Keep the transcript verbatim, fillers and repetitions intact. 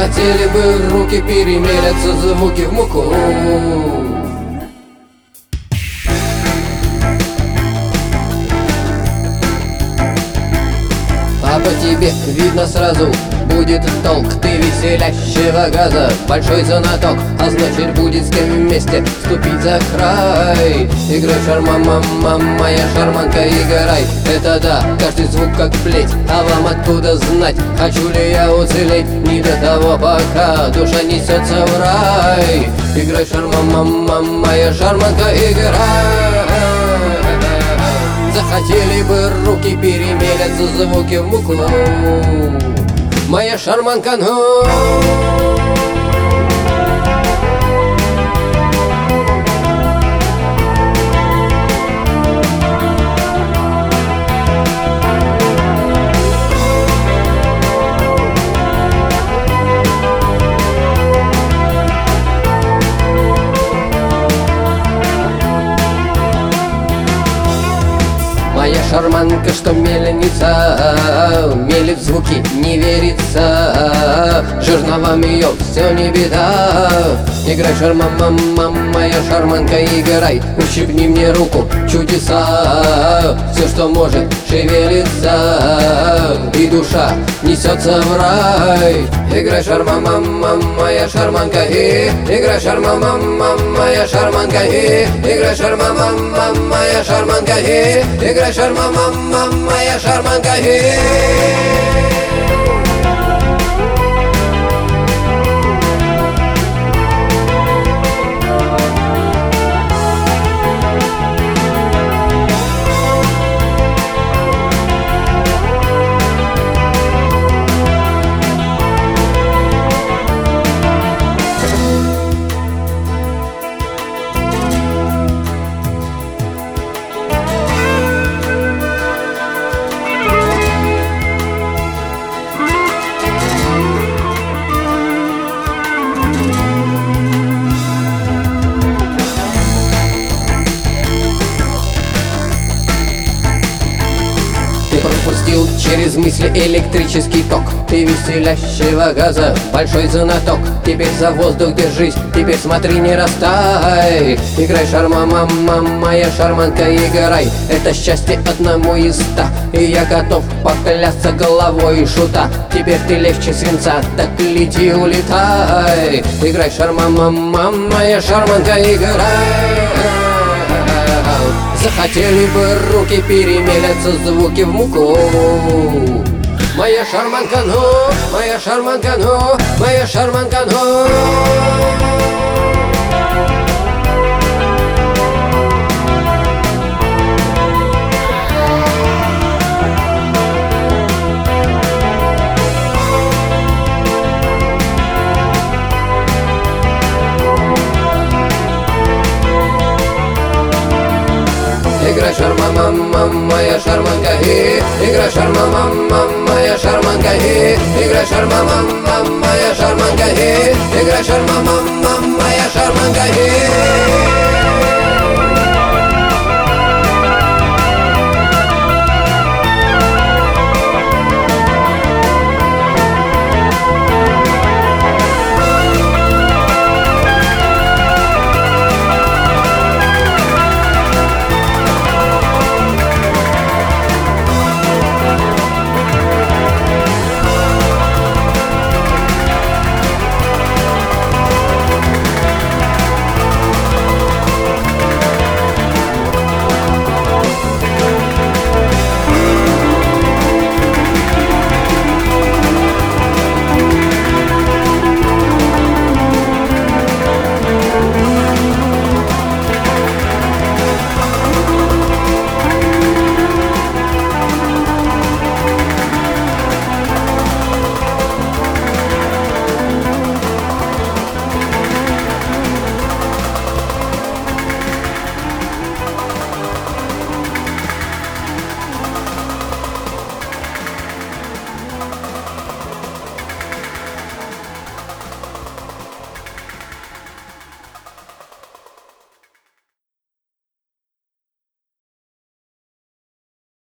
Захотели бы руки, перемелятся звуки в муку. А по тебе видно сразу будет толк. Ты веселящего газа, большой знаток, а значит будет с кем вместе ступить за край. Играй шарма, мама, моя шарманка, играй. Это да, каждый звук как плеть, а вам откуда знать, хочу ли я уцелеть? Не до того пока, душа несется в рай. Играй шарма, мама, моя шарманка, играй. Захотели бы руки, перемелятся звуки в муку. Моя шарманка, ну. Моя шарманка, что мельница, мелит звуки, не верится. Жерновам ее все не беда. Играй шарма, мама, моя шарманка, играй. Ущипни мне руку, чудеса. Все, что может, шевелится, и душа несется в рай. Играй шарма, мама, моя шарманка, и играй шарма, мама, моя шарманка, и играй шарма, мама, моя шарманка, и играй шарма, мама, моя шарманка, и пропустил через мысли электрический ток. Ты веселящего газа, большой знаток. Теперь за воздух держись, теперь смотри, не растай. Играй шарма, мама, моя шарманка, играй. Это счастье одному из ста, и я готов поклясться головой шута. Теперь ты легче свинца, так лети, улетай. Играй шарма, мама, моя шарманка, играй. Захотели бы руки, перемелятся звуки в муку. Моя шарманка, ну, моя шарманка, ну, моя шарманка, ну. Играй шарма, мама, моя шарманка, и играй шарма, мама, моя шарманка, и играй шарма, мама, моя шарманка, и играй шарма, мама, моя шарманка, и